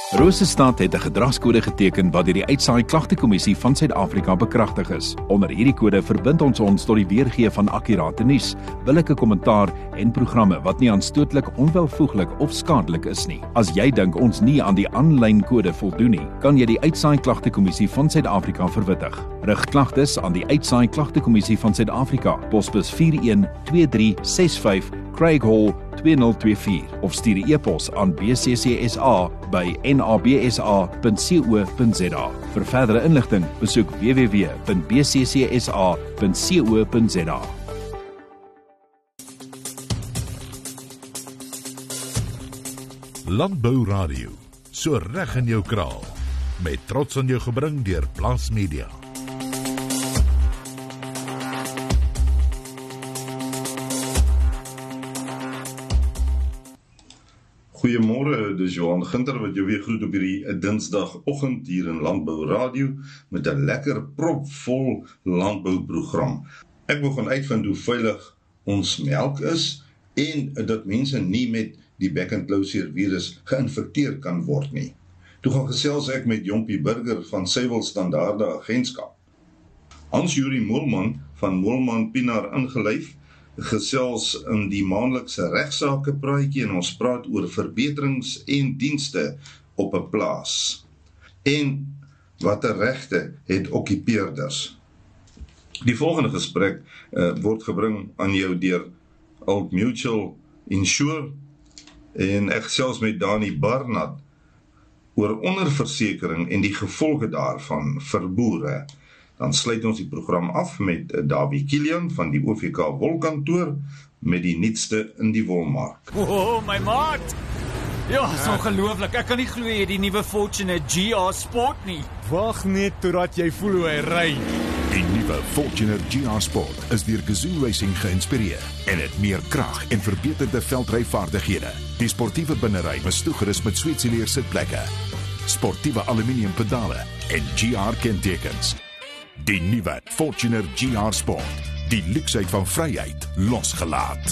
Rosestad het 'n gedragskode geteken wat deur die Uitsaai Klagtekommissie van Suid-Afrika bekragtig is. Onder hierdie kode verbind ons tot die weergee van akkurate nuus, billike kommentaar en programme wat nie aanstootlik, onwelvoeglik of skadelik is nie. As jy dink ons nie aan die aanlyn kode voldoen nie, kan jy die Uitsaai Klagtekommissie van Suid-Afrika verwittig. Rig klagtes aan die Uitsaai Klagtekommissie van Suid-Afrika, posbus 412365 Craig Hall 2024 of stuur 'n e-pos aan bccsa@nabsa.co.za. Vir verdere inligting, besoek www.bccsa.co.za. Landbou Radio, so reg in jou kraal, met trots aan jou gebring deur Plaas Media. Goeiemôre, dis Johan Ginter wat jou weer groet op hierdie Dinsdagoggend hier in Landbou Radio met 'n lekker propvol landbouprogram. Ek wil gaan uitvind hoe veilig ons melk is en dat mense nie met die Bekkenklausier virus geïnfekteer kan word nie. Toe gaan gesels ek met Jompie Burger van Suiwel Standaarde Agentskap. Hans-Juri Moelman van Moelman Pienaar Ingelyf gesels in die maandelikse regsaake praatjie en ons praat oor verbeterings en dienste op 'n plaas. En watter regte het okkupeerders? Die volgende gesprek word gebring aan jou deur Old Mutual Insure en ek gesels met Dani Barnard oor onderversekering en die gevolge daarvan vir boere. Dan sluit ons die program af met Davie Kilian van die OVK Wolkantoor met die nuutste in die wolmark. Oh, my maat! Ja, is ongelooflik. Ek kan nie glo jy die nuwe Fortuner GR Sport nie. Wag net totdat jy voel hoe hy ry. Die nuwe Fortuner GR Sport is deur Gazoo Racing geïnspireer en het meer krag en verbeterde veldryvaardighede. Die sportiewe binnery is toegerus met sweetsileer sitplekke, sportiewe aluminium pedale en GR kentekens. Die nuwe Fortuner GR Sport, die luksheid van vryheid losgelaat.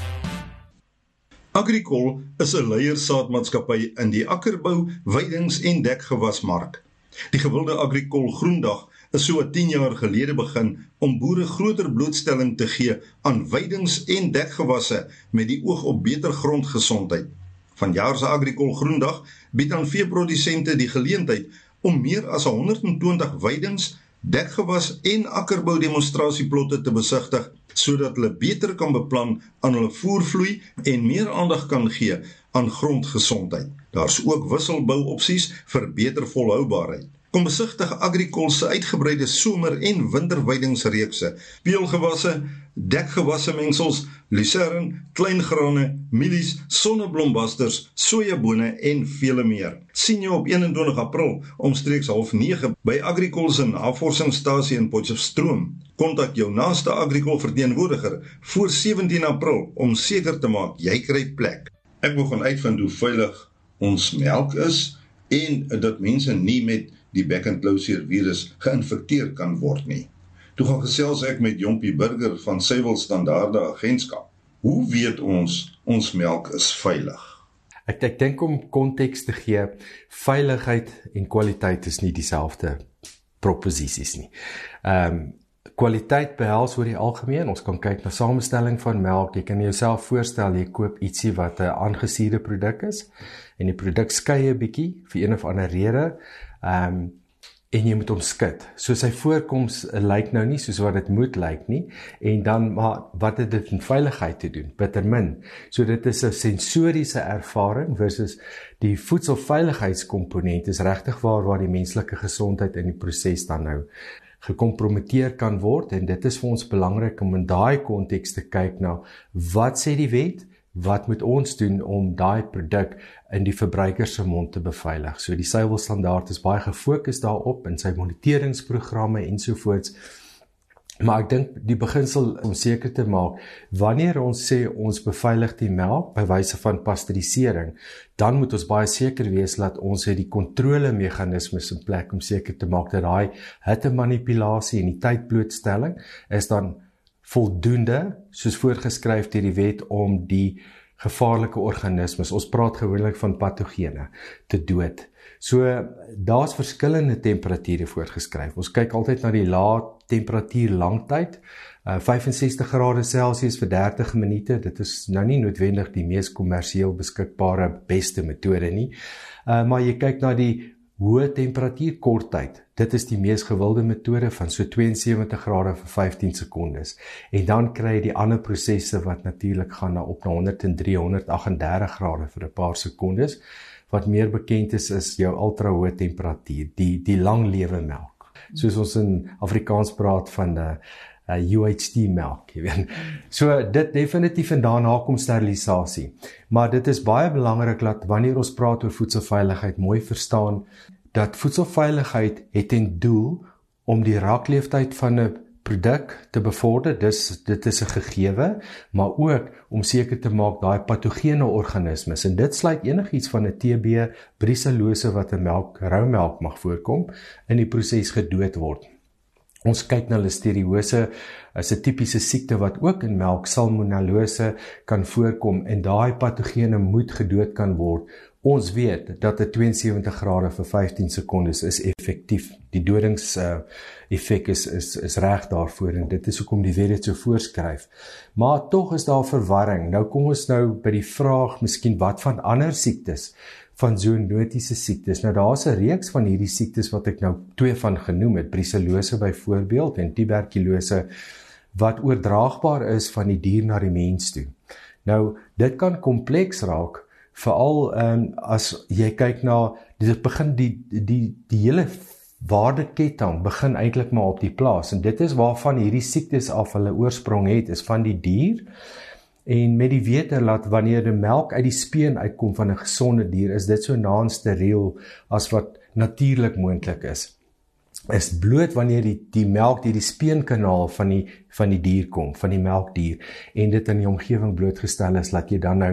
Agricol is 'n leiersaadmaatskappy in die akkerbou, weidings en dekgewasmark. Die gewilde Agricol Groendag is so 10 jaar gelede begin om boere groter blootstelling te gee aan weidings en dekgewasse met die oog op beter grondgesondheid. Vanjaar se Agricol Groendag bied aan veeprodusente die geleentheid om meer as 120 weidings, dekgewas en akkerbou demonstrasieplotte te besigtig, sodat hulle beter kan beplan aan hulle voervloei en meer aandag kan gee aan grondgesondheid. Daar's ook wisselbouopsies vir beter volhoubaarheid. Kom besigtig Agricol se uitgebreide somer- en winterweidingsreekse, peulgewasse, dekgewasse mengsels, lucern, kleingrane, mielies, sonneblombasters, sojabone en vele meer. Sien jou op 21 April omstreeks 8:30 by Agricol se navorsingsstasie in Potchefstroom. Kontak jou naaste Agricol verteenwoordiger voor 17 April om seker te maak jy kry plek. Ek wil gaan uitvind hoe veilig ons melk is en dat mense nie met die Bekkenklausier virus geïnfekteer kan word nie. Toe gaan gesels ek met Jompie Burger van Suiwel Standaarde Agentskap. Hoe weet ons melk is veilig? Ek dink om konteks te gee, veiligheid en kwaliteit is nie dieselfde proposisies nie. Kwaliteit behels oor die algemeen, ons kan kyk na samestelling van melk, jy kan jouself voorstel, jy koop ietsie wat 'n aangesuurde produk is, en die produk skei 'n bietjie, vir een of ander rede, en jy moet hom skud. So sy voorkoms lyk nou nie soos wat dit moet lyk nie, en dan, maar wat het dit in veiligheid te doen? Bitter min. So dit is 'n sensoriese ervaring versus die voedselveiligheidskomponent is regtig waar die menslike gesondheid in die proses dan nou gekompromiteer kan word, en dit is vir ons belangrik om in daai konteks te kyk na wat sê die wet, wat moet ons doen om daai produk in die verbruiker se mond te beveilig. So die Suiwel Standaard is baie gefokus daarop in sy moniteringsprogramme ensovoorts. Maar ek dink die beginsel om seker te maak, wanneer ons sê ons beveilig die melk by wyse van pasteurisering, dan moet ons baie seker wees dat ons het die kontrolemeganismes in plek om seker te maak dat daai hittemanipulasie en die tydblootstelling is dan voldoende, soos voorgeskryf deur die wet, om die gevaarlike organismes, ons praat gewoonlik van patogene, te dood. So, daar's verskillende temperature voorgeskryf. Ons kyk altyd na die lae temperatuur langtyd, 65 grade Celsius vir 30 minute, dit is nou nie noodwendig die mees kommersieel beskikbare beste metode nie, maar jy kyk na die hoë temperatuur korttyd, dit is die mees gewilde metode van so 72 grade vir 15 sekondes, en dan kry jy die ander prosesse wat natuurlik gaan op na 103, 138 grade vir 'n paar sekondes, wat meer bekend is jou ultra hoë temperatuur, die lang lewe melk, soos ons in Afrikaans praat van UHT melk, jy weet. So dit definitief en daarna kom sterilisasie. Maar dit is baie belangrik dat wanneer ons praat oor voedselveiligheid, mooi verstaan dat voedselveiligheid het ten doel om die rakleeftyd van 'n produk te bevorder, dit is 'n gegewe, maar ook om seker te maak daai patogene organismes, en dit sluit enigiets van 'n TB, brucellose wat in rou melk mag voorkom, in die proses gedood word. Ons kyk na listeriose, is 'n tipiese siekte wat ook in melk, salmonellose, kan voorkom, en daai patogene moet gedood kan word. Ons weet dat 'n 72 grade vir 15 sekondes is effektief. Die dodingseffek is reg daarvoor, en dit is hoekom die wet dit so voorskryf. Maar tog is daar verwarring. Nou kom ons by die vraag, miskien wat van ander siektes, van zoonotiese siektes. Nou daar's 'n reeks van hierdie siektes wat ek nou 2 van genoem het, brucellose byvoorbeeld en tuberkulose, wat oordraagbaar is van die dier na die mens toe. Nou, dit kan kompleks raak, veral as jy kyk na, dit begin die hele waardeketting begin eintlik maar op die plaas, en dit is waarvan hierdie siektes af hulle oorsprong het, is van die dier, en met die wete dat wanneer die melk uit die speen uitkom van 'n gesonde dier, is dit so non-steriel as wat natuurlik moontlik is. Is bloot wanneer die melk deur die speenkanaal van die dier kom, van die melkdier, en dit in die omgewing blootgestel is, laat jy dan nou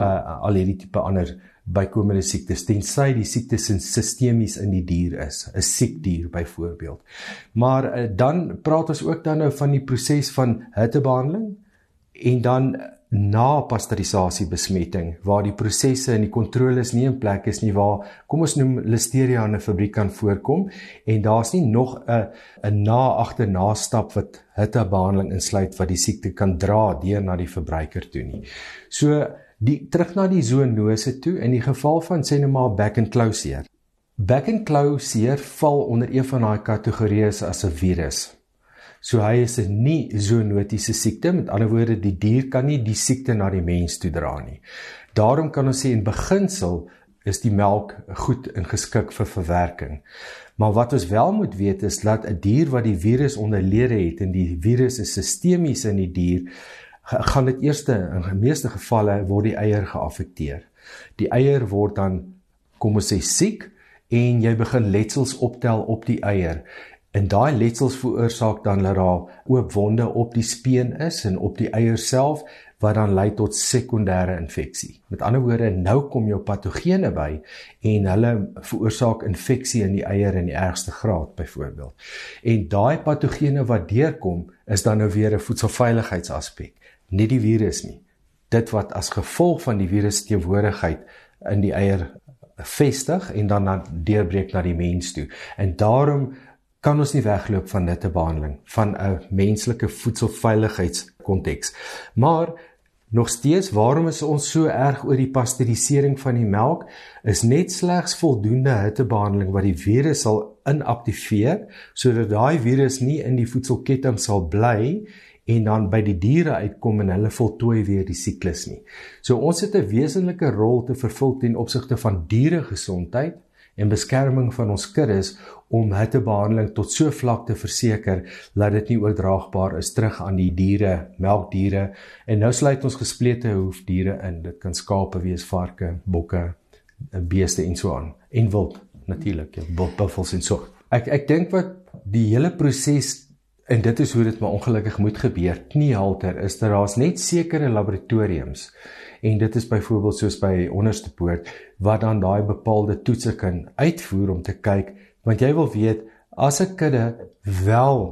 al hierdie tipe ander bykomende siektes, tensy die siekte sistemies in die dier is, 'n siek dier byvoorbeeld. Maar dan praat ons ook dan nou van die proses van hittebehandeling, en dan na pasteurisasiebesmetting, waar die prosesse en die kontroles nie in plek is nie, waar, kom ons noem, listeria in 'n fabriek kan voorkom, en daar's nie nog 'n agterna stap wat hittebehandeling insluit, wat die siekte kan dra deur na die verbruiker toe nie. So, terug na die zoonose toe, in die geval van, sê nou maar, back and claw seer. Back and claw seer val onder een van daai kategorieë as 'n virus. So hy is 'n nie zoonotiese siekte, met ander woorde, die dier kan nie die siekte na die mens toe dra nie. Daarom kan ons sê, in beginsel is die melk goed en geskik vir verwerking. Maar wat ons wel moet weet is, dat 'n dier wat die virus onderlede het, en die virus is sistemies in die dier, gaan dit eerste, in die meeste gevalle, word die eier geaffekteer. Die eier word dan, kom ons sê, siek, en jy begin letsels optel op die eier. En daai letsels veroorsaak dan dat daar oop wonde op die speen is en op die eier self, wat dan lei tot sekondêre infeksie. Met ander woorde, nou kom jou patogene by, en hulle veroorsaak infeksie in die eier in die ergste graad byvoorbeeld. En daai patogene wat deurkom, is dan nou weer 'n voedselveiligheidsaspek, nie die virus nie. Dit wat as gevolg van die virus teenwoordigheid in die eier vestig, en dan deurbreek na die mens toe. En daarom kan ons nie wegloop van hittebehandeling, van 'n menslike voedselveiligheidskonteks. Maar, nog steeds, waarom is ons so erg oor die pasteurisering van die melk, is net slegs voldoende hittebehandeling wat die virus sal inaktiveer, sodat daai virus nie in die voedselketting sal bly, en dan by die diere uitkom, en hulle voltooi weer die siklus nie. So ons het 'n wesenlike rol te vervul ten opsigte van dieregesondheid, en beskerming van ons kuddes, om hittebehandeling tot so vlak te verseker, dat dit nie oordraagbaar is terug aan die diere, melkdiere, en nou sluit ons gesplete hoefdiere in, dit kan skape wees, varke, bokke, beeste en so aan, en wild, natuurlik, ja, buffels en so. Ek dink wat die hele proses, en dit is hoe dit maar ongelukkig moet gebeur, kniehalter, is dat daar's net sekere laboratoriums, en dit is byvoorbeeld soos by Onderstepoort, wat dan daai bepaalde toetse kan uitvoer om te kyk, want jy wil weet, as 'n kudde wel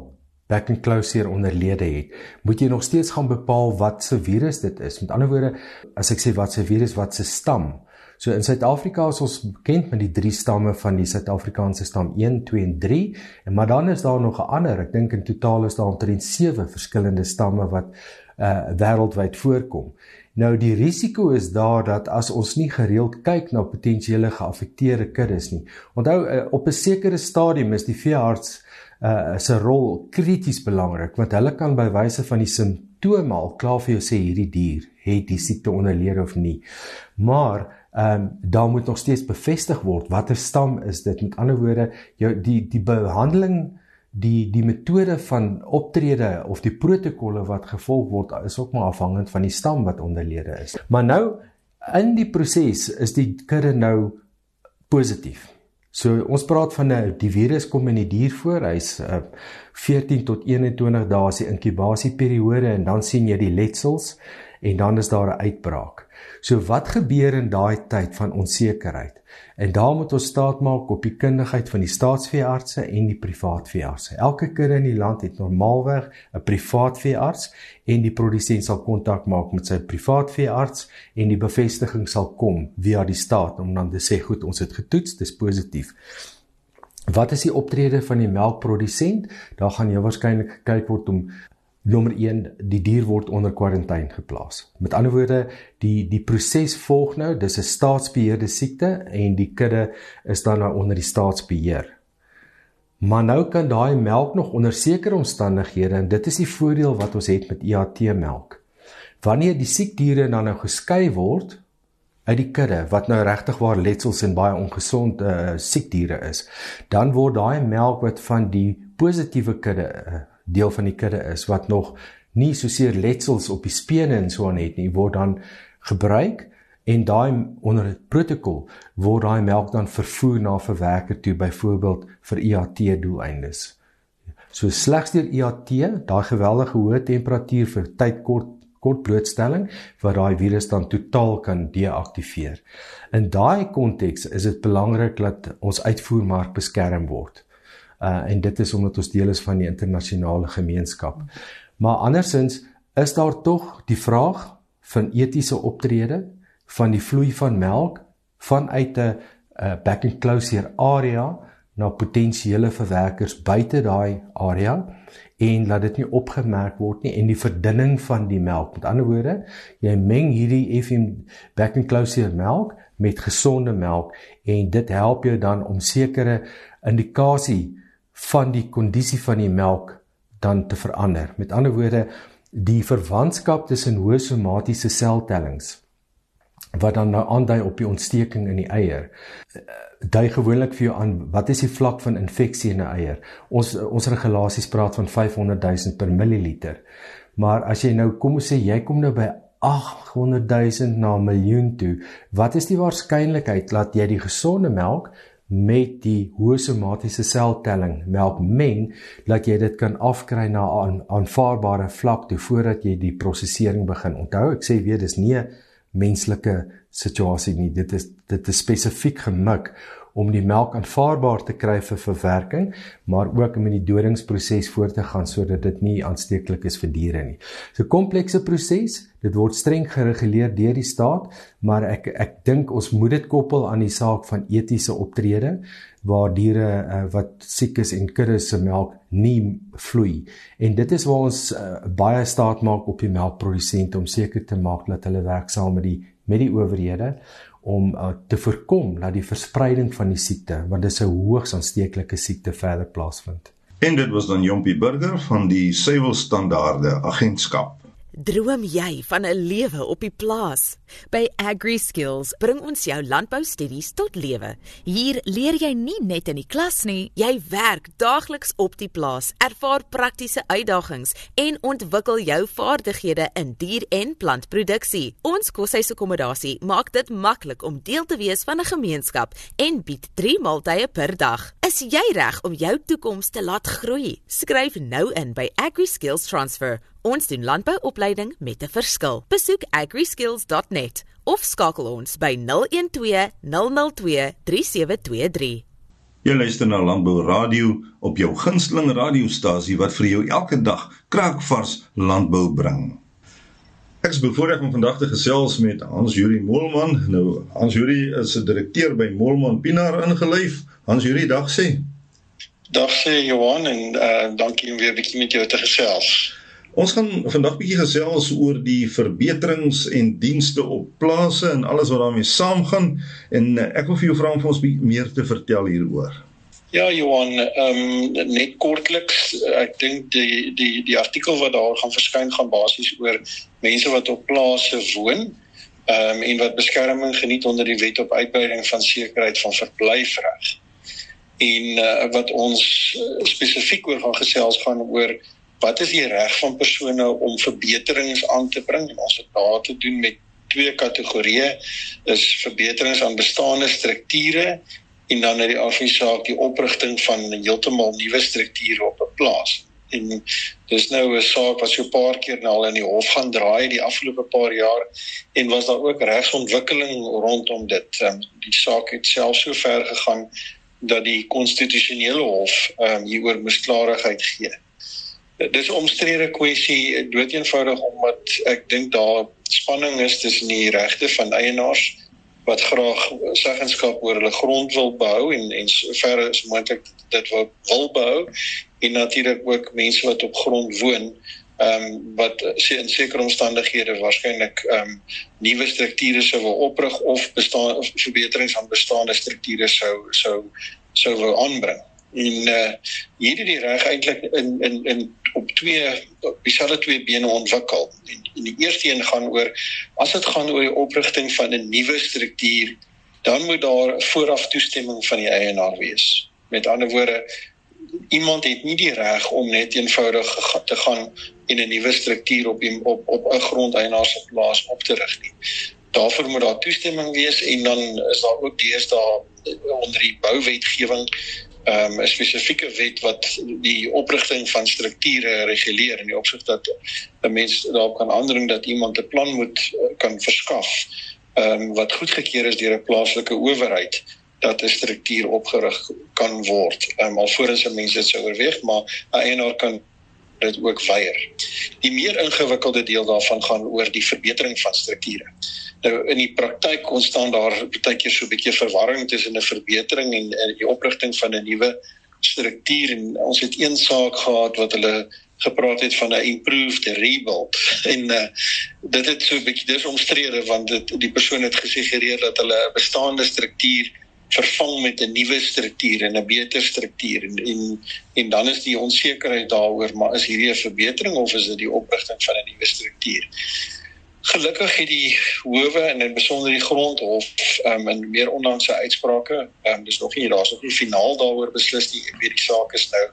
back and closure onderlede het, moet jy nog steeds gaan bepaal wat se virus dit is. Met ander woorde, as ek sê wat se virus, wat se stam. So in Suid-Afrika is ons bekend met die 3 stamme van die Suid-Afrikaanse stam 1, 2 en 3, maar dan is daar nog 'n ander, ek dink in totaal is daar omtrent 7 verskillende stamme wat wêreldwyd voorkom. Nou die risiko is daar dat as ons nie gereeld kyk na potensiële geaffekteerde kuddes nie. Onthou, op 'n sekere stadium is die veearts se rol krities belangrik, want hulle kan by wyse van die simptome al klaar vir jou sê hierdie dier het die siekte onderlede of nie. Maar daar moet nog steeds bevestig word watter stam is dit. Met ander woorde, die behandeling, die metode van optrede of die protokolle wat gevolg word is ook maar afhangend van die stam wat onderlede is. Maar nou in die proses is die kudde nou positief. So ons praat van die virus kom in die dier voor, hy's 14 tot 21 dae is die inkubasieperiode en dan sien jy die letsels en dan is daar 'n uitbraak. So wat gebeur in daai tyd van onsekerheid? En daar moet ons staat maak op die kundigheid van die staatsveeartse en die privaat veeartse. Elke kudde in die land het normaalweg 'n privaat veearts en die produsent sal kontak maak met sy privaat veearts en die bevestiging sal kom via die staat om dan te sê goed, ons het getoets, dis positief. Wat is die optrede van die melkprodusent? Daar gaan jy waarskynlik gekyk word om Nommer 1, die dier word onder kwarantyne geplaas. Met ander woorde, die proses volg nou, dis 'n staatsbeheerde siekte en die kudde is dan nou onder die staatsbeheer. Maar nou kan daai melk nog onder sekere omstandighede, en dit is die voordeel wat ons het met IAT-melk. Wanneer die siekdiere dan nou geskei word uit die kudde, wat nou regtig waar letsels en baie ongesond siekdiere is, dan word daai melk wat van die positiewe kudde deel van die kudde is, wat nog nie soseer letsels op die spene en so aan het nie, word dan gebruik en daai onder die protokol word daai melk dan vervoer na verwerker toe, byvoorbeeld vir IAT doeleindes. So slegs deur IAT, daai geweldige hoë temperatuur vir tyd kort blootstelling, wat daai virus dan totaal kan deaktiveer. In daai konteks is dit belangrik dat ons uitvoermark beskerm word. En dit is omdat ons deel is van die internasionale gemeenskap. Maar andersins is daar tog die vraag van etiese optrede, van die vloei van melk, vanuit 'n back and closure area na potensiële verwerkers buite daai area, en laat dit nie opgemerk word nie, en die verdunning van die melk. Met ander woorde, jy meng hierdie FM back and closure melk met gesonde melk, en dit help jou dan om sekere indikasie van die kondisie van die melk dan te verander. Met ander woorde, die verwantskap tussen hoë somatiese seltellings, wat dan nou aandui op die ontsteking in die eier, dui gewoonlik vir jou aan, wat is die vlak van infeksie in 'n eier? Ons regulasies praat van 500.000 per milliliter. Maar as jy nou, kom ons sê, jy kom nou by 800.000 na 1 miljoen toe, wat is die waarskynlikheid dat jy die gesonde melk met die hoë somatiese seltelling melk meng, dat jy dit kan afkry na 'n aanvaarbare vlak toe, voordat jy die prosesering begin. Onthou, ek sê weer, dis nie 'n menslike situasie nie, dit is spesifiek gemik om die melk aanvaarbaar te kry vir verwerking, maar ook om in die dodingsproses voort te gaan, sodat dit nie aansteeklik is vir diere nie. So 'n komplekse proses, dit word streng gereguleer deur die staat, maar ek dink ons moet dit koppel aan die saak van etiese optrede, waar diere wat siek is en kuddes se melk nie vloei. En dit is waar ons baie staat maak op die melkprodusente, om seker te maak dat hulle werk saam met die owerhede, om te voorkom dat die verspreiding van die siekte, want dit is 'n hoogs aansteeklike siekte, verder plaasvind. En dit was dan Jompie Burger van die Suiwelstandaarde Agentskap. Droom jy van 'n lewe op die plaas? By AgriSkills bring ons jou landboustudies tot lewe. Hier leer jy nie net in die klas nie, jy werk daagliks op die plaas, ervaar praktiese uitdagings en ontwikkel jou vaardighede in dier- en plantproduksie. Ons koshuisakkommodasie maak dit maklik om deel te wees van 'n gemeenskap en bied 3 maaltye per dag. Is jy reg om jou toekoms te laat groei? Skryf nou in by AgriSkills Transfer. Ons doen landbouopleiding met 'n verskil. Besoek agriskills.net of skakel ons by 012 002 3723. Jy luister na Landbou Radio op jou gunsteling radiostasie wat vir jou elke dag kraakvars landbou bring. Ek is bevoorreg om vandag te gesels met Hans-Juri Moelman. Nou, Hans-Juri is 'n direkteur by Moelman Pienaar ingelyf. Hans-Juri, dag sê. Dag sê Johan en dankie om weer 'n bietjie met jou te gesels. Ons gaan vandag bietjie gesels oor die verbeterings en dienste op plase en alles wat daarmee saamgaan en ek wil vir jou vra om vir ons meer te vertel hieroor. Ja Johan, net kortliks, ek dink die artikel wat daar gaan verskyn gaan basies oor mense wat op plase woon en wat beskerming geniet onder die wet op uitbreiding van sekerheid van verblyfreg. En wat ons spesifiek oor gaan gesels gaan oor wat is die reg van persone om verbeterings aan te bring? En ons het daar te doen met 2 kategorieë, is verbeterings aan bestaande strukture en dan in die afsaak die oprigting van heeltemal nuwe strukture op 'n plaas. En dis nou 'n saak wat so 'n paar keer nou al in die hof gaan draai die afgelope paar jaar en was daar ook regsontwikkeling rondom dit. Die saak het selfs so ver gegaan dat die konstitusionele hof hieroor moes klarigheid gee. Dis 'n omstrede kwessie, doeteenvoudig omdat ek dink daar spanning is tussen die regte van eienaars wat graag seggenskap oor hulle grond wil behou en sover as moontlik dit wil behou en natuurlik ook mense wat op grond woon wat in sekere omstandighede waarskynlik nuwe strukture sou wil oprig of verbeterings aan bestaande strukture sou wil aanbring. En hier het die reg eintlik op dieselfde 2 bene ontwikkel. En die eerste een gaan oor, as dit gaan oor die oprigting van 'n nuwe struktuur, dan moet daar vooraf toestemming van die eienaar wees. Met ander woorde, iemand het nie die reg om net eenvoudig te gaan en 'n nuwe struktuur op 'n grondeienaar se plaas op te rig nie. Daarvoor moet daar toestemming wees en dan is daar ook deesdae onder die bouwetgewing 'n spesifieke wet wat die oprigting van strukture reguleer in die opsig dat 'n mens daarop kan aandring dat iemand 'n plan kan verskaf wat goedgekeur is deur 'n plaaslike owerheid dat 'n struktuur opgerig kan word. Alvorens 'n mens dit sou oorweeg, maar 'n eienaar kan dit ook weier. Die meer ingewikkelde deel daarvan gaan oor die verbetering van strukture. Nou in die praktyk ontstaan daar baie keer so 'n bietjie verwarring tussen 'n verbetering en die oprigting van 'n nuwe struktuur en ons het een saak gehad wat hulle gepraat het van 'n improved rebuild en dit het so 'n bietjie dis omstrede want die persoon het gesuggereer dat hulle 'n bestaande struktuur vervang met 'n nuwe struktuur en 'n beter struktuur en dan is die onsekerheid daaroor, maar is hierdie 'n verbetering of is dit die oprigting van 'n nuwe struktuur? Gelukkig het die howe en in besonder die grondhof in meer onlangse uitsprake, daar's nog nie finaal daaroor beslis nie. Ek weet die saak is nou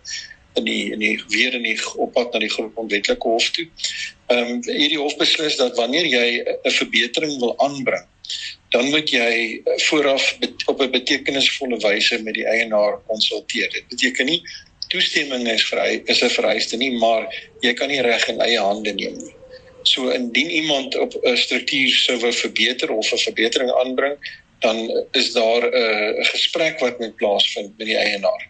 weer in die oppad na die grondwetlike hof toe. Hierdie hof beslis dat wanneer jy 'n verbetering wil aanbring, dan moet jy vooraf op 'n betekenisvolle wyse met die eienaar konsulteer. Dit beteken nie toestemming is 'n vereiste nie, maar jy kan nie reg in eie hande neem nie. So indien iemand op 'n struktuur sou wil verbeter of 'n verbetering aanbring, dan is daar 'n gesprek wat moet plaasvind met die eienaar.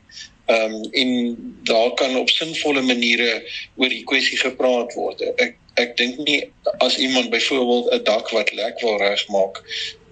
En daar kan op sinvolle maniere oor die kwessie gepraat word. Ek dink nie as iemand byvoorbeeld 'n dak wat lek wil regmaak,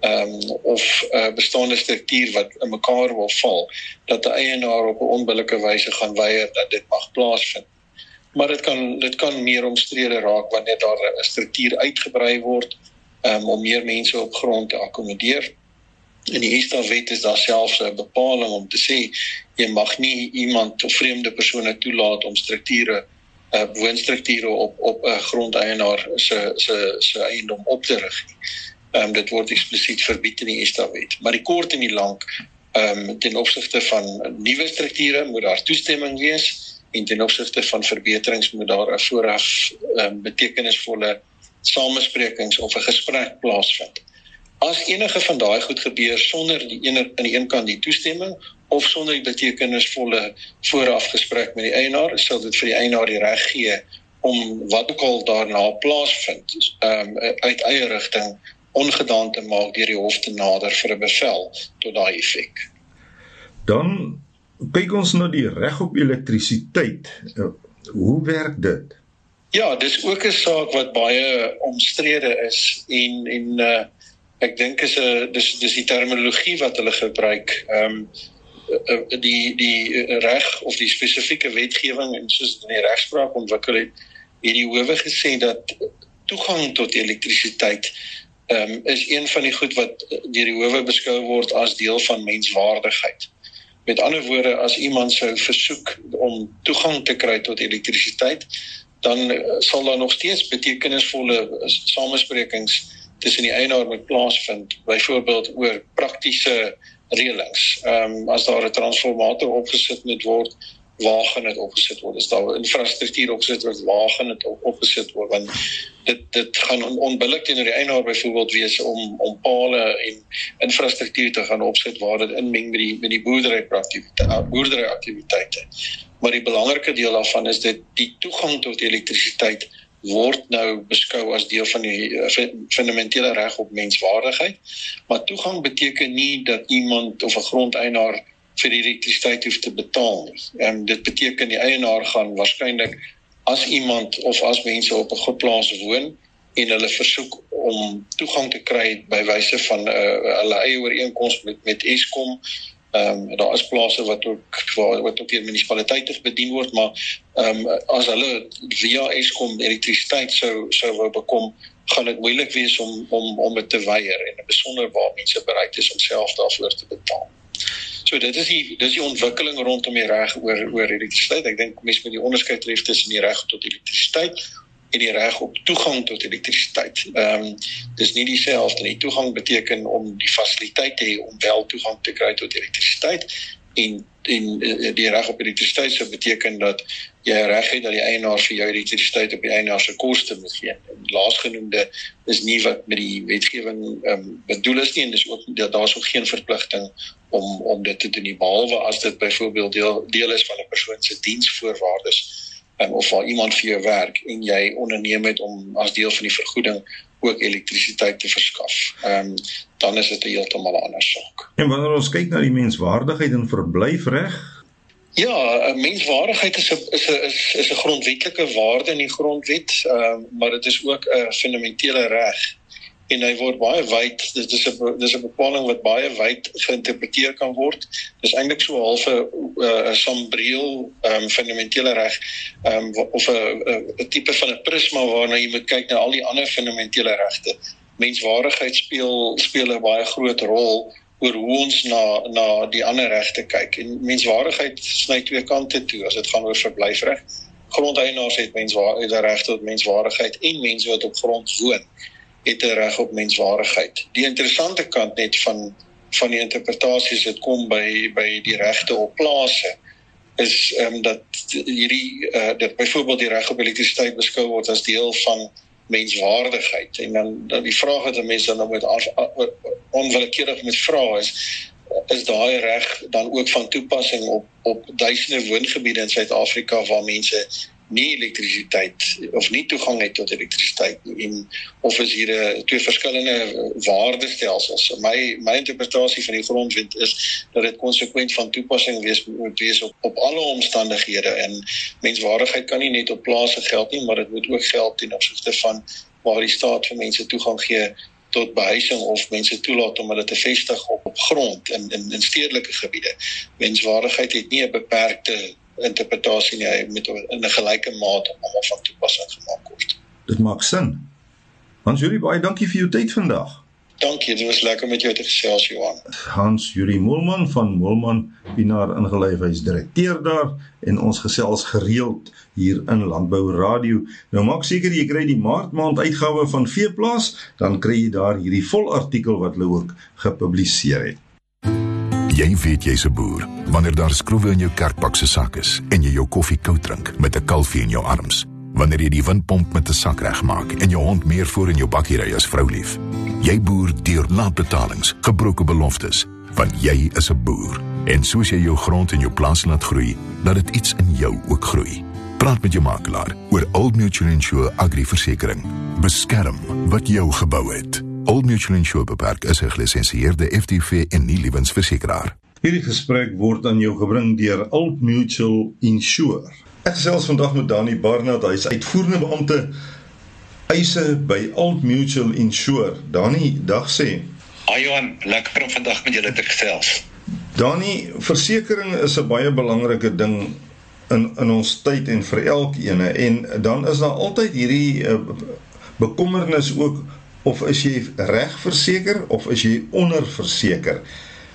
of 'n bestaande struktuur wat in mekaar wil val, dat 'n eienaar op 'n onbillike wyse gaan weier dat dit mag plaasvind. Maar dit kan meer omstrede raak wanneer daar 'n struktuur uitgebrei word om meer mense op grond te akkommodeer. In die ESTA-wet is daar selfs 'n bepaling om te sê jy mag nie iemand of vreemde persone toelaat om woonstrukture op 'n grondeienaar se eiendom op te rig. Dit word eksplisiet verbied in die ESTA-wet. Maar die kort en die lank, ten opsigte van nuwe strukture moet daar toestemming wees en ten opsigte van verbeterings moet daar 'n vooraf betekenisvolle samesprekings of 'n gesprek plaasvind. As enige van daai goed gebeur sonder aan die een kant die toestemming of sonder die betekenisvolle vooraf gesprek met die eienaar, sal dit vir die eienaar die reg gee om wat ook al daarna plaasvind, uit eie rigting ongedaan te maak deur die hof te nader vir 'n bevel tot daai effek. Dan Kyk ons na die reg op elektrisiteit. Hoe werk dit? Ja, dis ook 'n saak wat baie omstrede is en ek dink dis die terminologie wat hulle gebruik. Die reg of die spesifieke wetgewing en soos in die regspraak ontwikkel het die howe gesê dat toegang tot elektrisiteit is een van die goed wat deur die howe beskou word as deel van menswaardigheid. Met ander woorde, as iemand sou versoek om toegang te kry tot elektrisiteit, dan sal daar nog steeds betekenisvolle samesprekings tussen die eienaar moet plaasvind, byvoorbeeld oor praktiese reëlings. As daar 'n transformator opgesit moet word, waar gaan dit opgesit word? As daar infrastruktuur opgesit word, waar gaan dit opgesit word? Want dit gaan onbillik teenoor die eienaar byvoorbeeld wees om pale en infrastruktuur te gaan opsit waar dit inmeng met die boerderyaktiwiteite. Maar die belangrike deel daarvan is dat die toegang tot elektrisiteit word nou beskou as deel van die fundamentele reg op menswaardigheid, maar toegang beteken nie dat iemand of 'n grondeienaar vir die elektrisiteit hoef te betaal nie. Dit beteken die eienaar gaan waarskynlik as iemand of as mense op 'n groot plaas woon en hulle versoek om toegang te kry by wyse van hulle eie ooreenkoms met Eskom. Daar is plase wat ook deur munisipaliteite bedien word, maar as hulle via Eskom elektrisiteit sou wou bekom, gaan dit moeilik wees om dit te weier en besonder waar mense bereid is om self daarvoor te betaal. So dit is die ontwikkeling rondom die reg oor elektrisiteit. Ek dink mense moet die onderskeid tref tussen die reg tot elektrisiteit en die reg op toegang tot elektrisiteit. Dis nie dieselfde nie. Toegang beteken om die fasiliteit te hê om wel toegang te kry tot elektrisiteit en die reg op elektrisiteit sou beteken dat jy reg het dat die eienaar vir jou elektrisiteit op die eienaar se koste moet gee. Laasgenoemde is nie wat met die wetgewing bedoel is nie en dis ook daar's ook geen verpligting om dit te doen nie, behalwe as dit byvoorbeeld deel is van 'n persoon se diensvoorwaardes of waar iemand vir jou werk en jy onderneem het om as deel van die vergoeding ook elektrisiteit te verskaf. Dan is dit 'n heeltemal 'n ander saak. En wanneer ons kyk na die menswaardigheid en verblyfreg? Ja, menswaardigheid is 'n grondwetlike waarde in die grondwet, maar dit is ook 'n fundamentele reg. En hy word baie wyd, dis 'n bepaling wat baie wyd geïnterpreteer kan word. Dis eintlik so half 'n sambreel fundamentele reg, of 'n tipe van 'n prisma waarna jy moet kyk na al die ander fundamentele regte. Menswaardigheid speel 'n baie groot rol oor hoe ons na die ander regte kyk. En menswaardigheid sny twee kante toe as dit gaan oor verblyfreg. Grondeienaars het 'n reg tot menswaardigheid en mense wat op grond woon het 'n reg op menswaardigheid. Die interessante kant net van die interpretasies wat kom by die regte op plase is dat dat byvoorbeeld die reg op elektrisiteit beskou word as deel van menswaardigheid. En dan die vraag wat 'n mens dan moet onwillekeurig moet vra is daai reg dan ook van toepassing op duisende woongebiede in Suid-Afrika waar mense nie elektrisiteit of nie toegang het tot elektrisiteit nie, of is hier twee verskillende waardestelsels. My interpretasie van die grondwet is dat dit konsekwent van toepassing moet wees op alle omstandighede, en menswaardigheid kan nie net op plase geld nie, maar dit moet ook geld ten opsigte van waar die staat vir mense toegang gee tot behuising of mense toelaat om hulle te vestig op grond in stedelike gebiede. Menswaardigheid het nie 'n beperkte interpretasie nie, hy moet in 'n gelyke mate almal van toepassing gemaak word. Dit maak sin. Hans-Juri, baie dankie vir jou tyd vandag. Dankie, dit was lekker met jou te gesels, Johan. Hans-Juri Moelman van Moelman Pinaar Ingelyf, hy is direkteur daar en ons gesels gereeld hier in Landbou Radio. Nou maak seker jy kry die Maart maand uitgawe van Veeplaas, dan kry jy daar hierdie vol artikel wat hulle ook gepubliseer het. Jy weet jy's 'n boer wanneer daar skroewe in jou kerkbak se sak is en jy jou koffie koud drink met 'n kalfie in jou arms. Wanneer jy die windpomp met 'n sak regmaak en jou hond meer voor in jou bakkie ry as vroulief. Jy boer deur laatbetalings, gebroke beloftes, want jy is 'n boer. En soos jy jou grond en jou plaas laat groei, laat dit iets in jou ook groei. Praat met jou makelaar oor Old Mutual Insure Agri-versekering. Beskerm wat jou gebou het. Old Mutual Insure Beperk is 'n gelisensieerde FTV en nie lewensversekeraar. Hierdie gesprek word aan jou gebring deur Old Mutual Insure. Ek gesels vandag met Dani Barnard, hy is uitvoerende beampte eise by Old Mutual Insure. Dani, dag sê. Johan, lekker om vandag met julle te gesels. Dani, versekering is 'n baie belangrike ding in ons tyd en vir elkeen, en dan is daar altyd hierdie bekommernis ook, of is jy reg verseker of is jy onderverseker?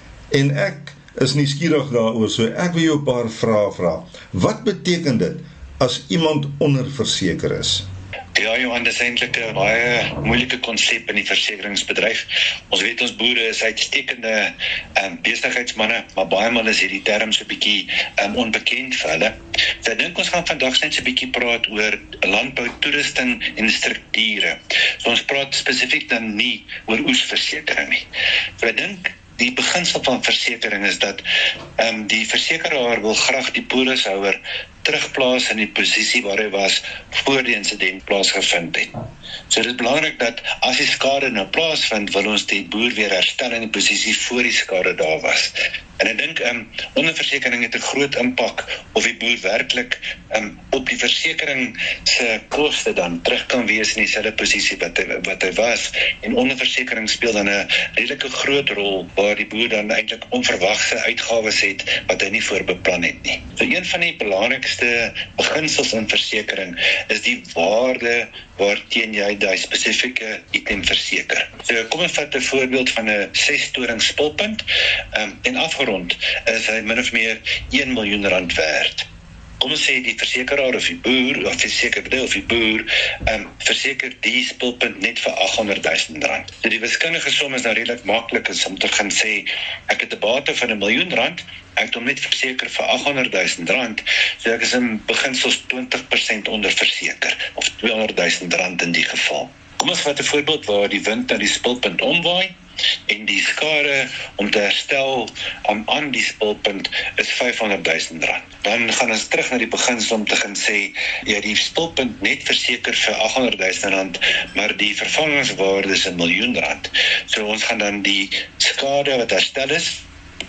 En ek is nuuskierig daaroor, so ek wil jou 'n paar vrae vra. Wat beteken dit as iemand onderverseker is? Ja, Johan, dit is eintlik 'n baie moeilike konsep in die versekeringsbedryf. Ons weet ons boere is uitstekende besigheidsmanne, maar baie maal is hierdie term so 'n bietjie onbekend vir hulle. So ek dink ons gaan vandag net so 'n bietjie praat oor landbou, toerusting en strukture. So ons praat spesifiek dan nie oor oesversekering nie. So ek dink die beginsel van versekering is dat die versekeraar wil graag die polishouer terugplaas in die posisie waar hy was voor die insident plaasgevind het. So dit is belangrik dat as die skade nou plaasvind, wil ons die boer weer herstel in die posisie voor die skade daar was. En ek dink onderversekering het 'n groot impak of die boer werklik op die versekering se koste dan terug kan wees in dieselfde posisie wat hy was. En onderversekering speel dan 'n redelike groot rol waar die boer dan eintlik onverwagse uitgawes het wat hy nie voorbeplan het nie. So een van die belangrikste beginsels in versekering is die waarde waarteen jy die spesifieke item verseker. So kom ons vat 'n voorbeeld van 'n 6-toring spulpunt en afgerond is hy min of meer 1 miljoen rand werd. Kom ons sê die versekeraar of die boer, of die boer verseker die spulpunt net vir 800.000 rand. So die wiskundige som is nou redelik maklik is om te gaan sê, ek het 'n bate van 1 miljoen rand, ek het hom net verseker vir 800.000 rand, so ek is in beginsels 20% onderverseker, of 200.000 rand in die geval. Kom ons vat 'n voorbeeld waar die wind na die spulpunt omwaai, en die skade om te herstel aan die spulpunt is 500.000 rand. Dan gaan ons terug na die beginsel om te gaan sê, ja, die spulpunt net verseker vir 800.000 rand, maar die vervangingswaarde is 1 miljoen rand. So ons gaan dan die skade wat herstel is,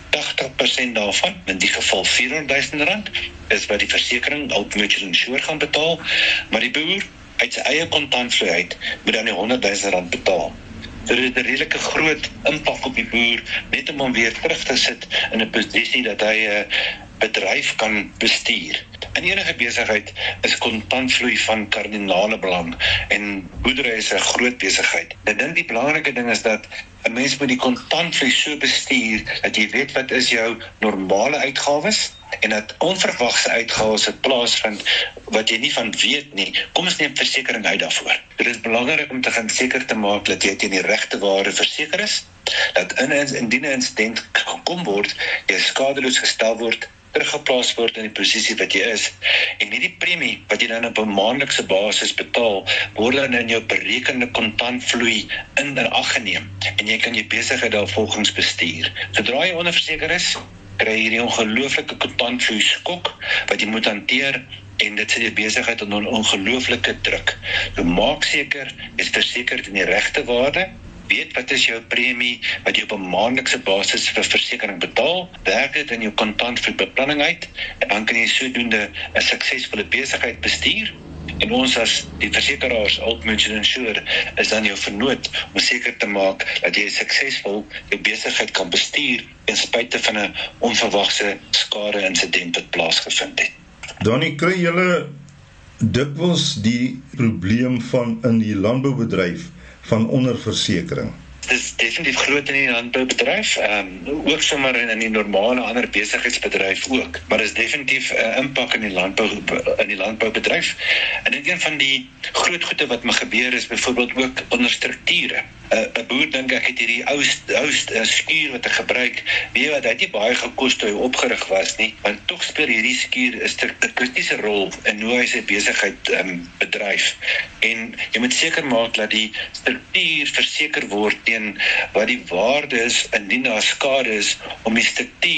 80% daarvan, in die geval 400.000 rand, is wat die versekering, Old Mutual Insure gaan betaal, maar die boer uit sy eie kontantvloei uit moet dan die 100.000 rand betaal. So dit het 'n redelike groot impak op die boer, net om hom weer terug te sit in 'n posisie dat hy 'n bedryf kan bestuur. In enige besigheid is kontantvloei van kardinale belang en boerdery is 'n groot besigheid. Ek dink die belangrike ding is dat 'n mens moet die kontantvloei so bestuur dat jy weet wat is jou normale uitgawes en dat onverwagse uitgawes het plaasvind wat jy nie van weet nie. Kom ons neem versekering uit daarvoor. Dit is belangrik om te gaan seker te maak dat jy teen die regte waarde verseker is, dat indien 'n insident gekom word, jy skadeloos gestel word, teruggeplaas word in die posisie wat jy is, en nie die premie wat jy dan op 'n maandelikse basis betaal, word dan in jou berekende kontantvloei in ag geneem, en jy kan jou besigheid daarvolgens bestuur. Sodra jy onderverseker is, kry jy hierdie ongelooflike kontantvloei skok wat jy moet hanteer, en dit sit jou besigheid onder ongelooflike druk. So maak seker, jy is verseker in die regte waarde, weet wat is jou premie wat jy op 'n maandelikse basis vir versekering betaal, werk dit in jou kontantvloeibeplanning uit, en dan kan jy sodoende 'n suksesvolle besigheid bestuur, en ons as die versekeraars, Old Mutual Insure, is dan jou vernoot om seker te maak dat jy suksesvol jou besigheid kan bestuur ten spyte van 'n onverwagse skade insident wat plaasgevind het. Dani, kry julle dikwels die probleem van in die landboubedryf van onderversekering? Dit is definitief groot in die landboubedryf, ook sommer in die normale ander besigheidsbedryf ook, maar dit is definitief 'n impak in die landboubedryf. En een van die groot goede wat me gebeur is byvoorbeeld ook onder strukture. 'n Boer dink ek het hierdie ou skuur wat hy gebruik, weet wat, hy het nie baie gekos toe hy opgerig was nie, maar tog speel hierdie skuur 'n kritiese rol in hoe hy sy besigheid bedryf. En jy moet seker maak dat die struktuur verseker word teen wat die waarde is indien daar skade is, om die struktuur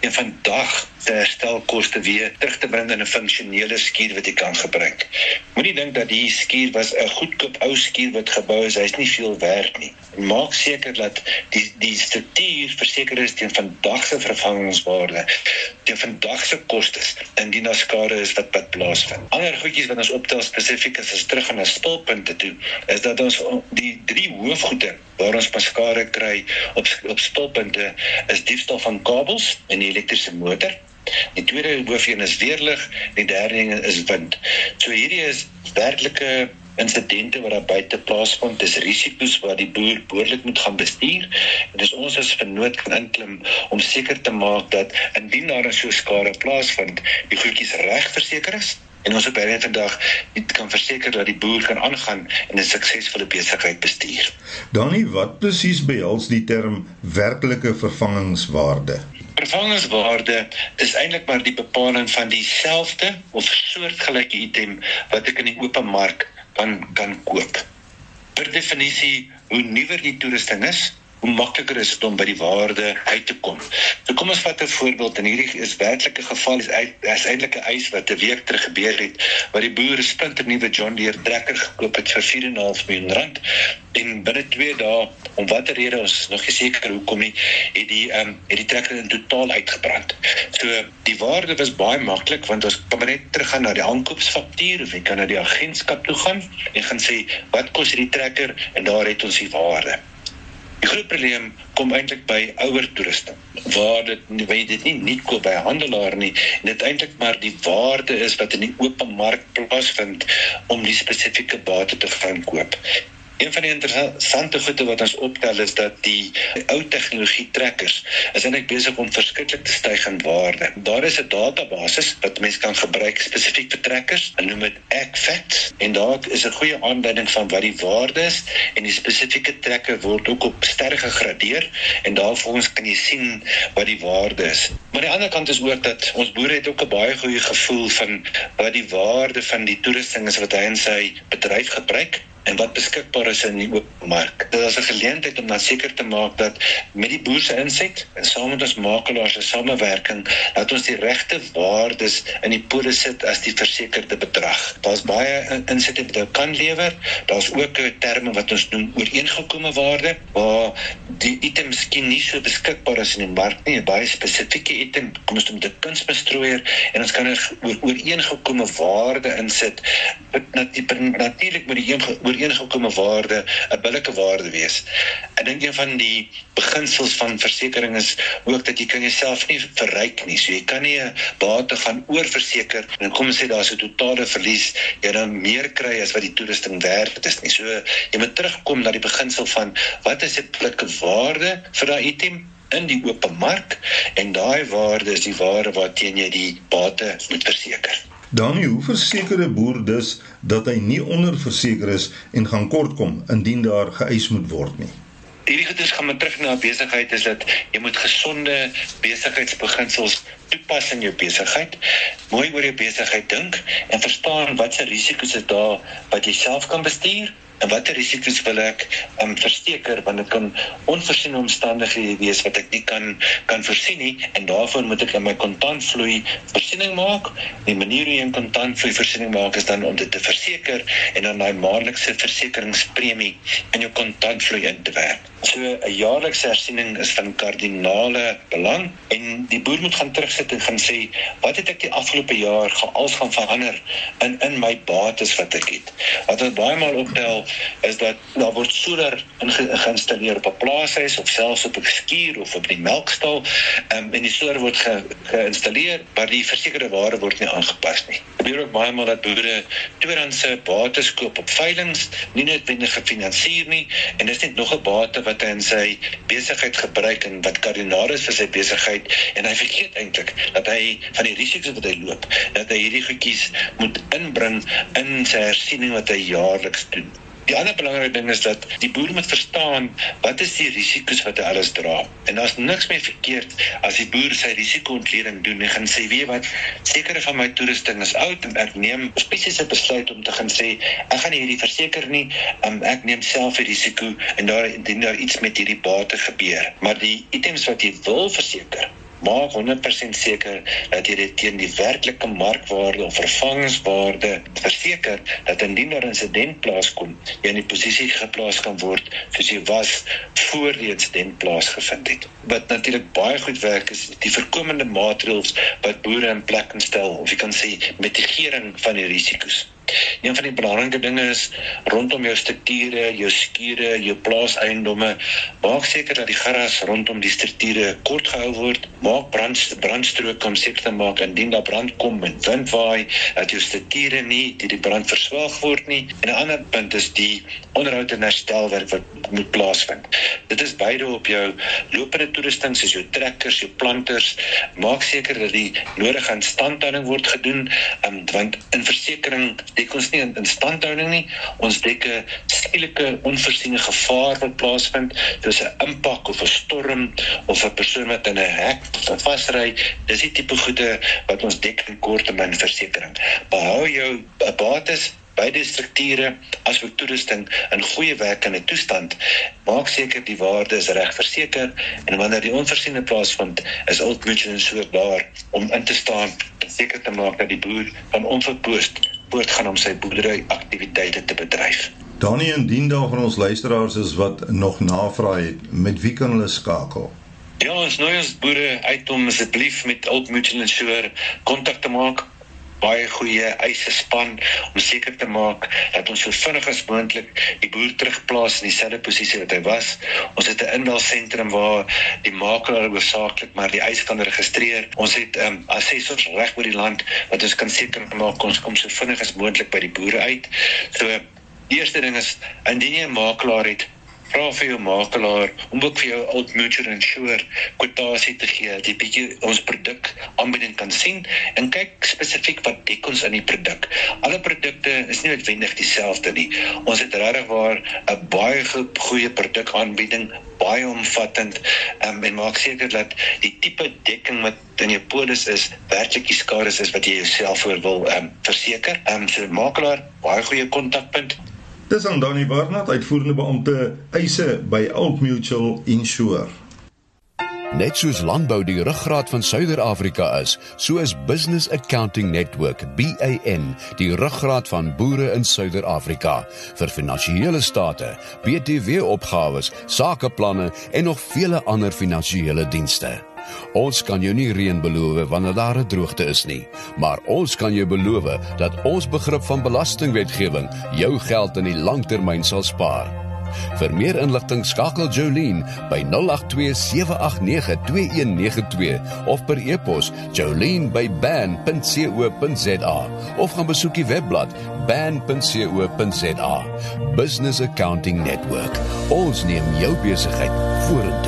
en vandag se herstelkoste weer terug te bring in 'n funksionele skuur wat jy kan gebruik. Moenie dink dat die skuur was 'n goedkoop ou skuur wat gebou is, hy's nie veel werd nie. Maak seker dat die struktuur verseker is teen vandag se vervangingswaarde, teen vandag se kostes, indien daar skade is wat plaasvind. Ander goedjies wat ons optel spesifiek as ons terug gaan na spulpunte toe, is dat ons die 3 hoofgoede waar ons skade kry op spulpunte is diefstal van kabels en die elektriese motor. Die tweede hoofdeen is weerlig, die derde een is wind. So hierdie is werklike insidente wat daar buite plaasvind, dis risiko's wat die boer behoorlik moet gaan bestuur, en dis ons as vennoot kan inklim om seker te maak dat indien daar so skade plaasvind, die goedjies reg verseker is, en ons op hierdie vandag kan verseker dat die boer kan aangaan en 'n suksesvolle besigheid bestuur. Danie, wat presies behels die term werklike vervangingswaarde? Vervangingswaarde is eintlik maar die bepaling van dieselfde of soortgelyke item wat ek in die open mark kan koop. Per definisie, hoe nuwer die toerusting is, hoe makliker is dit om by die waarde uit te kom. So kom ons vat 'n voorbeeld, en hierdie is werklik 'n geval, is eintlik 'n eis wat 'n week terug gebeur het, waar die boer 'n splinternuwe John Deere trekker gekoop het vir R4,5 miljoen, en binne 2 dae, om watter rede, ons is nog nie seker hoekom nie, het die trekker in totaal uitgebrand. So die waarde was baie maklik, want ons kan net teruggaan na die aankoopsfaktuur, of jy kan na die agentskap toe gaan, en gaan sê, wat kos die trekker, en daar het ons die waarde. Die groot probleem kom eintlik by ouer toerusting, waar jy dit nie koop by 'n handelaar nie, en dit eintlik maar die waarde is wat in die open mark plaasvind om die spesifieke bate te gaan koop. Een van die interessante goede wat ons optel is dat die ou tegnologie trekkers is eintlik besig om verskriklik te styg in waarde. Daar is 'n database wat mense kan gebruik spesifiek vir trekkers, en noem dit AgFacts, en daar is 'n goeie aanduiding van wat die waarde is, en die spesifieke trekker word ook op sterre gegradeer, en daarvolgens kan jy sien wat die waarde is. Maar aan die ander kant is ook dat ons boere het ook 'n baie goeie gevoel van wat die waarde van die toerusting is wat hy in sy bedryf gebruik, en wat beskikbaar is in die open mark. Dit is 'n geleentheid om dan seker te maak dat met die boer se inset en saam met ons makelaars se samewerking, dat ons die regte waardes in die polis sit as die versekerde bedrag. Daar's baie insette wat jy kan lewer. Daar's ook terme wat ons noem ooreengekomme waarde, waar die item miskien nie so beskikbaar is in die mark nie, 'n baie spesifieke item, kom ons noem dit kunsbestrooier, en ons kan 'n ooreengekomme waarde insit. Natuurlik moet die ooreengekomme waarde 'n billike waarde wees. Ek dink een van die beginsels van versekering is ook dat jy kan jouself nie verryk nie. So jy kan nie 'n bate gaan oorverseker en kom sê daar's 'n totale verlies, jy dan meer kry as wat die toerusting werd is nie. So jy moet terugkom na die beginsel van wat is die billike waarde vir daai item in die open mark, en daai waarde is die waarde waarteen jy die bate moet verseker. Danie, hoe verseker 'n boer dus dat hy nie onderverseker is en gaan kortkom indien daar geëis moet word nie? Hierdie goeders gaan maar terug na besigheid, is dat jy moet gesonde besigheidsbeginsels toepas in jou besigheid, mooi oor jou besigheid dink, en verstaan wat se risiko's is daar wat jy self kan bestuur, en watter risiko's wil ek verseker, want dit kan onvoorsiene omstandighede wees wat ek nie kan voorsien nie, en daarvoor moet ek in my kontantvloei voorsiening maak. Die manier hoe jy 'n kontantvloei voorsiening maak is dan om dit te verseker, en dan daai maandelikse versekeringspremie in jou kontantvloei in te werk. So 'n jaarlikse hersiening is van kardinale belang, en die boer moet gaan terugsit en gaan sê, wat het ek die afgelope jaar gaan verander in my bates wat ek het. Wat ons baie maal optel, is dat daar word solar geïnstalleer op 'n plaashuis, of selfs op 'n skuur of op die melkstal, en die solar word geïnstalleer, maar die versekerde waarde word nie aangepas nie. Dit gebeur ook baie maal dat boere tweedehandse bates koop op veilings, nie noodwendig gefinansier nie, en dis net nog 'n bate wat hy in sy besigheid gebruik, en wat kardinaal is vir sy besigheid, en hy vergeet eintlik dat hy van die risiko's wat hy loop, dat hy hierdie goedjies moet inbring in sy hersiening wat hy jaarliks doen. Die ander belangrike ding is dat die boer moet verstaan wat is die risiko's wat hy alles dra. En daar's niks meer verkeerd as die boer sy risiko-ontleding doen en gaan sê, weet wat, sekere van my toerusting is oud, en ek neem spesifies 'n besluit om te gaan sê, ek gaan nie hierdie verseker nie, ek neem self die risiko, en daar iets met hierdie bate gebeur. Maar die items wat jy wil verseker, maak 100% seker dat jy dit teen die werklike markwaarde of vervangingswaarde verseker, dat indien daar 'n insident plaaskom, jy in die posisie geplaas kan word soos jy was voor die insident plaasgevind het. Wat natuurlik baie goed werk is die voorkomende maatreëls wat boere in plek kan stel, of jy kan sê mitigering van die risiko's. Een van die belangrike dinge is rondom jou strukture, jou skure, jou plaaseiendomme. Maak seker dat die gras rondom die strukture kort gehou word. Maak brandstroke om seker te maak indien daar brand kom met wind waai, dat jou strukture nie die brand verswelg word nie. En 'n ander punt is die onderhoud en herstelwerk wat moet plaasvind. Dit is beide op jou lopende toerusting soos jou trekkers, jou planters. Maak seker dat die nodige instandhouding word gedoen, want in versekering dek ons nie in instandhouding nie, ons dek 'n skielike onvoorsiene gevaar wat plaasvind, soos 'n impak of 'n storm of 'n persoon wat in 'n hek vasry. Dis die tipe goede wat ons dek in korttermynversekering. Behou jou bates beide strukture as ook toerusting in goeie werkende toestand. Maak seker die waarde is reg verseker, en wanneer die onvoorsiene plaasvind, is Old Mutual Insure daar om in te staan en seker te maak dat die boer van onverpoost voortgaan om sy boerderyaktiwiteite te bedryf. Danie, indien daar van ons luisteraars is wat nog navraag het, met wie kan hulle skakel? Ja, ons nooi ons boere uit om asseblief met Old Mutual Insure kontak te maak. Baie goeie eise span om seker te maak dat ons so vinnig as moontlik die boer terugplaas in dieselfde posisie wat hy was. Ons het 'n inbelsentrum waar die makelaar hoofsaaklik maar die eis kan registreer. Ons het assessors reg oor die land wat ons kan seker maak ons kom so vinnig as moontlik by die boere uit. So die eerste ding is, indien jy 'n makelaar het, vra vir jou makelaar om ook vir jou Old Mutual Insure kwotasie te gee, dat jy bietjie ons produk aanbieding kan sien, en kyk spesifiek wat dek ons in die produk. Alle produkte is nie noodwendig dieselfde nie. Ons het regtig waar 'n baie goeie produkaanbieding, baie omvattend, en maak seker dat die tipe dekking wat in jou polis is, werklik die skades is wat jy jouself voor wil verseker. So makelaar, baie goeie kontakpunt. Dis aan Danie Barnard, uitvoerende beampte eise by Old Mutual Insure. Net soos landbou die ruggraat van Suider-Afrika is, so is Business Accounting Network, BAN, die ruggraat van boere in Suider-Afrika, vir finansiële state, BTW-opgawes, sakeplanne en nog vele ander finansiële dienste. Ons kan jou nie reën beloof wanneer daar 'n droogte is nie, maar ons kan jou beloof dat ons begrip van belastingwetgewing jou geld in die langtermyn sal spaar. Vir meer inligting skakel Jolene by 082-789-2192 of per e-pos jolene@ban.co.za of gaan besoek die webblad ban.co.za. Business Accounting Network. Ons neem jou besigheid vorentoe.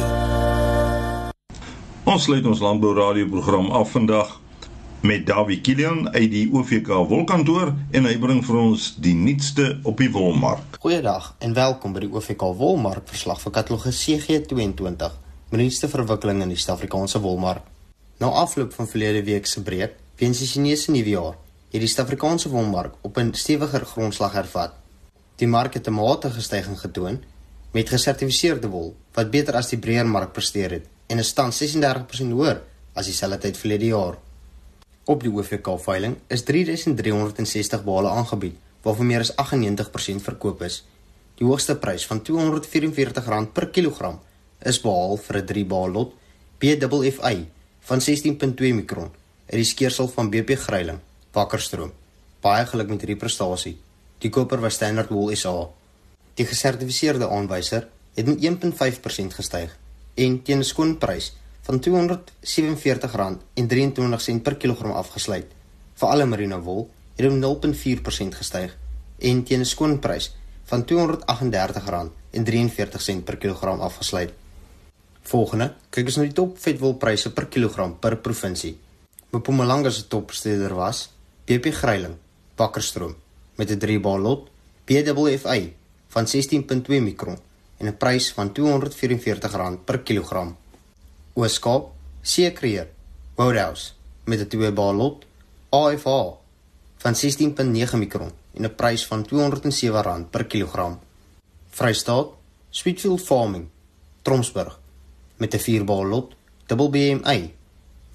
Ons sluit ons landbouradioprogram af vandag met Davie Kilian uit die OVK wolkantoor, en hy bring vir ons die nuutste op die wolmark. Goeiedag en welkom by die OVK wolmark verslag vir katalogus CG22, met nuutste verwikkeling in die Suid-Afrikaanse wolmark. Na afloop van verlede week se breek weens die Chinese nuwejaar, het die Suid-Afrikaanse wolmark op 'n stewiger grondslag hervat. Die mark het 'n matige styging getoon met gesertifiseerde wol wat beter as die breër mark presteer het, en is tans 36% hoër as dieselfde tyd verlede jaar. Op die OVK-veiling is 3360 bale aangebied, waarvan meer as 98% verkoop is. Die hoogste prys van R244 per kilogram is behaal vir 'n 3-baal lot BFFI van 16.2 mikron uit die skeersel van BP Greiling, Wakkerstroom. Baie geluk met hierdie prestasie. Die koper was Standard Wool SA. Die gesertifiseerde aanwyser het met 1.5% gestyg en teen 'n skoonprys van R247.23 per kilogram afgesluit. Vir alle merino wol het hom 0.4% gestyg en teen 'n skoonprys van R238.43 per kilogram afgesluit. Volgende, kyk ons na die top vetwolpryse per kilogram per provinsie. Mpumalanga se toppresteerder was BP Greiling, Wakkerstroom, met 'n 3-baal lot BFFI van 16.2 mikron en 'n prys van R244 per kilogram. Oos-Kaap, Seekreer, Woudhouse, met 'n 2-baal lot AFH van 16.9 mikron en 'n prys van R207 per kilogram. Vrystaat, Sweetfield Farming, Tromsburg, met 'n 4-baal lot BBMI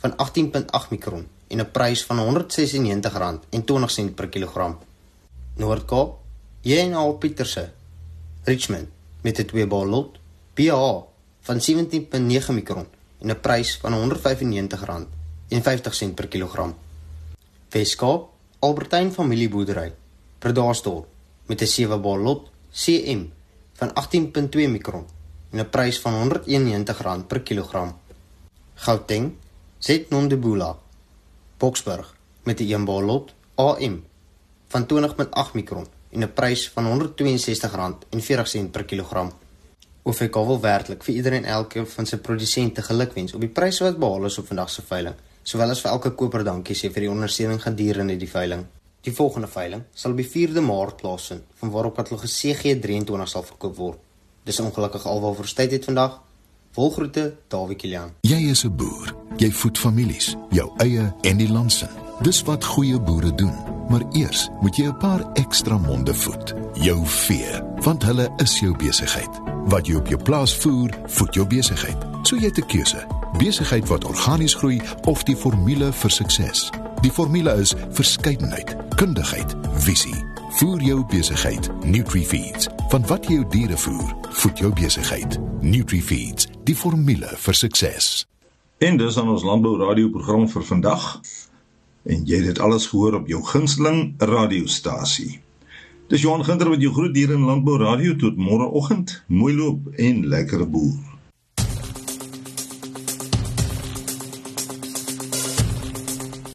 van 18.8 mikron en 'n prys van R196.20 per kilogram. Noord-Kaap, J&H Pieterse, Richmond met 'n 2-bal lot, PH van 17.9 mikron en 'n prys van R195.50 per kilogram. Weskaap, Albertyn familieboerdery, Bredasdorp met 'n 7-bal lot, CM van 18.2 mikron en 'n prys van R191 per kilogram. Gauteng, Z Nondebula, Boksburg met 'n 1-bal lot, AM van 20.8 mikron en 'n prys van R162.40 per kilogram. OVK wil werklik vir iedereen elke van sy produsente gelukwens op die pryse wat behaal is op vandag se veiling, sowel as vir elke koper dankie sê vir die ondersteuning gedurende die veiling. Die volgende veiling sal op die 4de Maart plaasvind, van waarop katalogus CG23 sal verkoop word. Dis ongelukkig alwaar vir tyd het vandag. Volgroete, Dawie Kilian. Jy is 'n boer. Jy voed families, jou eie en die land se. Dis wat goeie boere doen. Maar eers moet jy 'n paar ekstra monde voed. Jou vee, want hulle is jou besigheid. Wat jy op jou plaas voer, voed jou besigheid. So jy het 'n keuse. Besigheid wat organies groei of die formule vir sukses. Die formule is verskeidenheid, kundigheid, visie. Voer jou besigheid, NutriFeeds. Van wat jy jou diere voer, voed jou besigheid. NutriFeeds, die formule vir sukses. En dis aan ons landbou radioprogram vir vandag. En jy het dit alles gehoor op jou gunsteling radiostasie. Dis Johan Ginter wat jou groet hier in Landbou Radio tot môreoggend. Mooi loop en lekker boer.